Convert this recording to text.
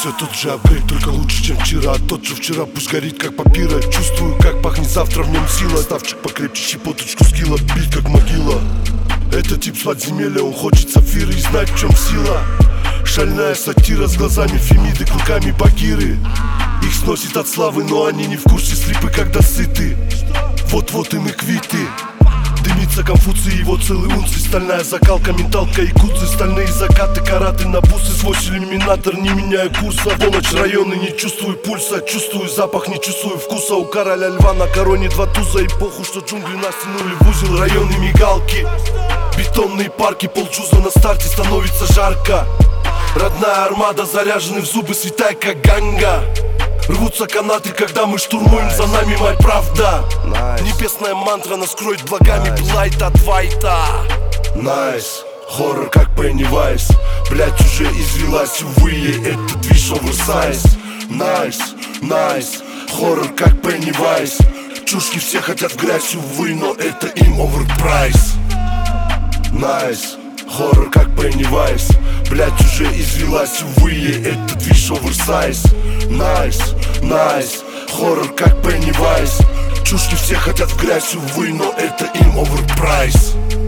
Все тот же апгрейд, только лучше, чем вчера. Тот же вчера, пусть горит, как папира. Чувствую, как пахнет завтра, в нем сила. Ставчик покрепче, щепоточку скилла. Бить, как могила. Это тип с подземелья, он хочет сапфиры и знать, в чем сила. Шальная сатира с глазами Фемиды, клыками Багиры. Их сносит от славы, но они не в курсе, слипы, когда сыты. Вот-вот им и квиты. Дымится Конфуций, его целый унций. Стальная закалка, менталка и куцы. Стальные закаты, караты на бусы. Свой иллюминатор, не меняя курса. Полночь, районы, не чувствую пульса. Чувствую запах, не чувствую вкуса. У короля льва на короне два туза. И похуй, что джунгли нас тянули в узел. Районы мигалки, бетонные парки. Полчуза на старте, становится жарко. Родная армада, заряжены в зубы, святая как Ганга. Рвутся канаты, когда мы штурмуем, за нами моя правда. Небесная мантра нас кроет благами Блайта, Двайта. Найс, хоррор как Пеннивайз. Блять, уже извелась, увы, это движ оверсайз. Найс, найс, хоррор как Пеннивайз. Чушки все хотят в грязь, увы, но это им оверпрайс. Найс, хоррор как Пеннивайз. Блять, уже извелась, увы, это движ оверсайз. Найс, найс, хоррор как Пеннивайз. Чушки все хотят в грязь, увы, но это им оверпрайс.